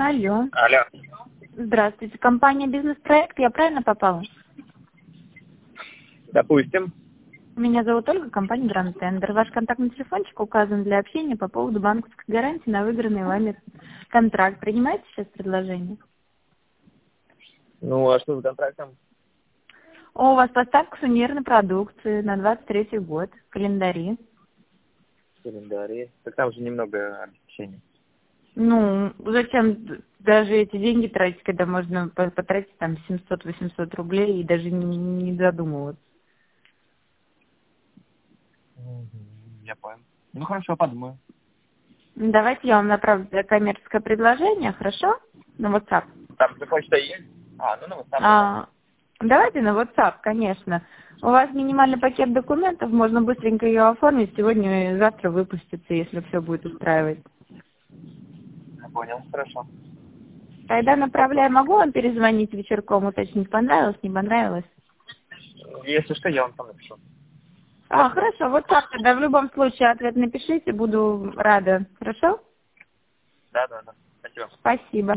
Алло. Алло. Здравствуйте. Компания «Бизнес-проект». Я правильно попала? Допустим. Меня зовут Ольга, компания «Гранд Тендер». Ваш контактный телефончик указан для общения по поводу банковской гарантии на выигранный вами контракт. Принимаете сейчас предложение? Ну, а что с контрактом? У вас поставка сувенирной продукции на 23-й год, календари. Календари. Так там же немного обеспечений. Ну, зачем даже эти деньги тратить, когда можно потратить там 700-800 рублей и даже не задумываться? Я понял. Ну, хорошо, подумаю. Давайте я вам направлю коммерческое предложение, хорошо? На WhatsApp. Там же почта есть? Ну, на WhatsApp. Давайте на WhatsApp, конечно. У вас минимальный пакет документов, можно быстренько ее оформить, сегодня и завтра выпустится, если все будет устраивать. Я понял, хорошо. Тогда направляю, могу вам перезвонить вечерком, уточнить, понравилось, не понравилось? Если что, я вам там напишу. Хорошо, WhatsApp тогда в любом случае ответ напишите, буду рада. Хорошо? Да. Спасибо. Спасибо.